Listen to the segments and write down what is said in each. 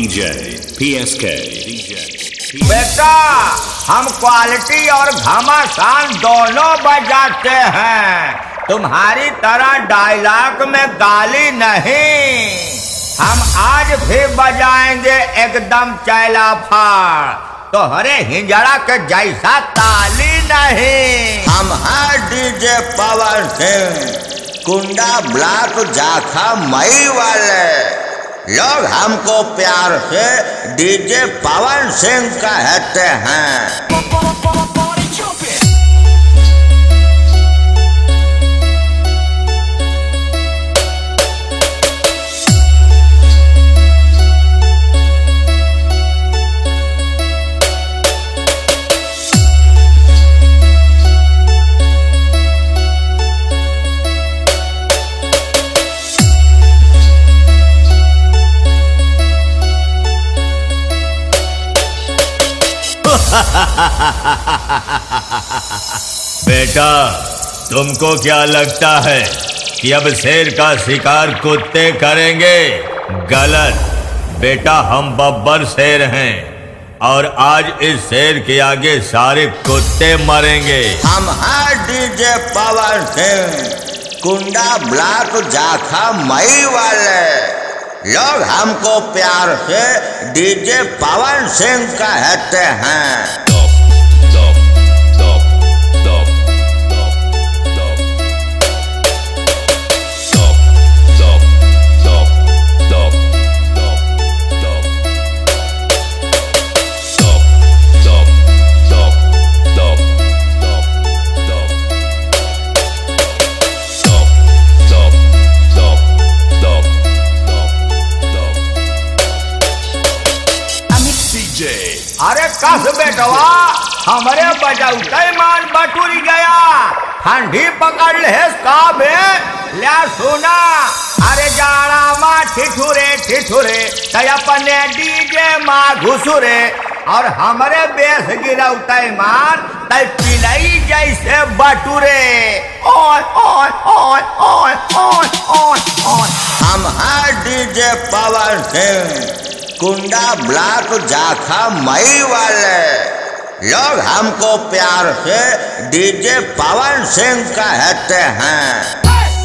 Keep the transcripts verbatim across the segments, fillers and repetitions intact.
DJ PSK DJ. बेटा हम quality और घमासान दोनों बजाते हैं, तुम्हारी तरह डायलॉग में गाली नहीं। हम आज भी बजाएंगे एकदम चैला फाड़, तो हरे हिंजड़ा के जैसा ताली नहीं। हम हैं डीजे पवन सिंह, कुंडा ब्लॉक जाखा मई वाले। लोग हमको प्यार से डीजे पवन सिंह कहते हैं। बेटा तुमको क्या लगता है कि अब शेर का शिकार कुत्ते करेंगे? गलत बेटा, हम बब्बर शेर हैं और आज इस शेर के आगे सारे कुत्ते मरेंगे। हम हैं डीजे पवन सिंह, कुंडा ब्लॉक जाखा मई वाले। लोग हमको प्यार से डीजे पवन सिंह कहते हैं। अरे कस बेटवा, हमारे बजौते मान बटुरी गया, ठंडी पकड़ ले का बे ले सुना। अरे जाड़ा माँ ठिठुरे ठिठुरे तय अपने डीजे माँ घुसुरे, और हमारे बेस गिरौते मान तय पिलई जैसे बटुरे। ओए ओए ओए ओए ओए ओए ओए। हम हैं डीजे पवन सिंह, कुंडा ब्लॉक जाखा मई वाले। लोग हमको प्यार से डीजे पवन सिंह कहते हैं।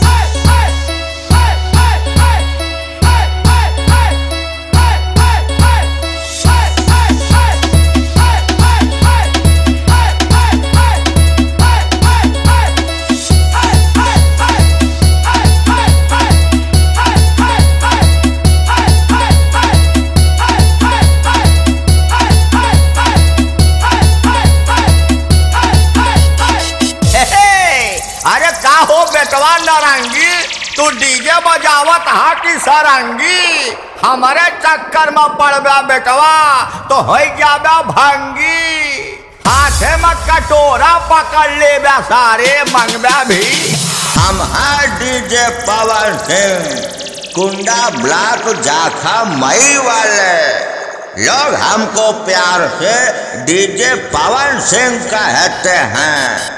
बेटवा नारंगी, तू डीजे बजावत हाटी सारंगी, हमारे चक्कर में पड़बा बेटवा तो हो जाबा भंगी। हाथे में कटोरा पकड़ ले सारे मंगबा भी। हम हैं डीजे पवन सिंह, कुंडा ब्लॉक जाखा मई वाले। लोग हमको प्यार से डीजे पवन सिंह कहते हैं।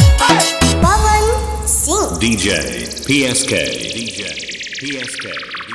DJ PSK DJ PSK